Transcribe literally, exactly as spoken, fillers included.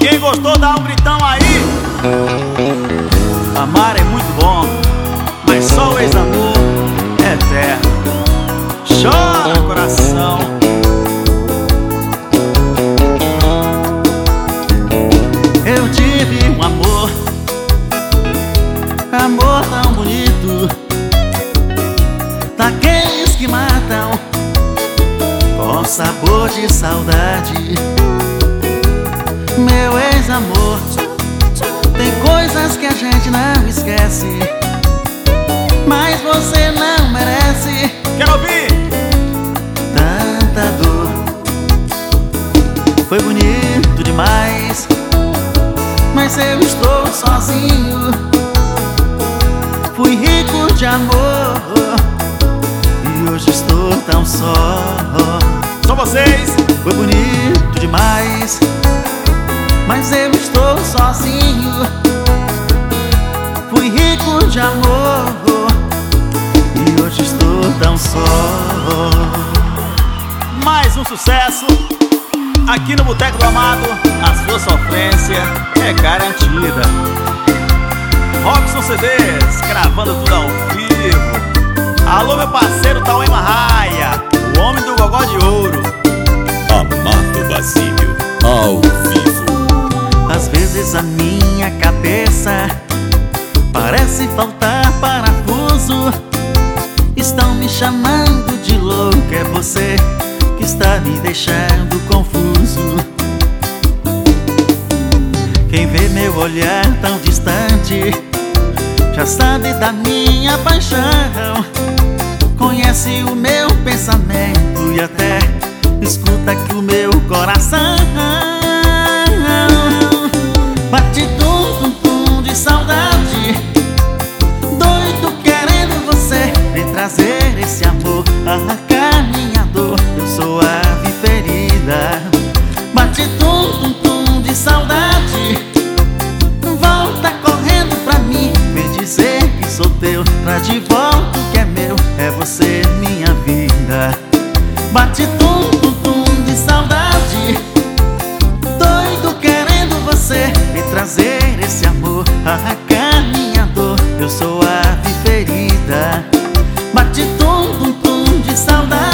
Quem gostou dá um gritão aí. Amar é muito bom, mas só o ex-amor é eterno. Chora, coração. Eu tive um amor, amor tão bonito, daqueles que matam com sabor de saudade. Meu ex-amor, tem coisas que a gente não esquece, mas você não merece. Quero ouvir! Tanta dor. Foi bonito demais, mas eu estou sozinho. Fui rico de amor e hoje estou tão só. Só vocês! Foi bonito demais, mas eu estou sozinho. Fui rico de amor e hoje estou tão só. Mais um sucesso aqui no Boteco do Amado. A sua sofrência é garantida. Robson C Ds, gravando tudo ao vivo. Alô, meu parceiro Tauê Marraia, o homem do gogó de ouro. Amado Basílio, ao vivo. Às vezes a minha cabeça parece faltar parafuso. Estão me chamando de louco, é você que está me deixando confuso. Quem vê meu olhar tão distante já sabe da minha paixão. Conhece o meu pensamento e até escuta que o meu coração bate tum tum tum de saudade. Doido querendo você, vem trazer esse amor, arrancar minha dor. Eu sou a ave ferida. Bate tum tum tum de saudade. Volta correndo pra mim, vem dizer que sou teu. Traz de volta o que é meu, é você minha vida. Bate tum tum tum de saudade. Doido querendo você, vem trazer esse amor, arrancar minha dor. Eu sou a ave ferida. Bate tum tum tum de saudade.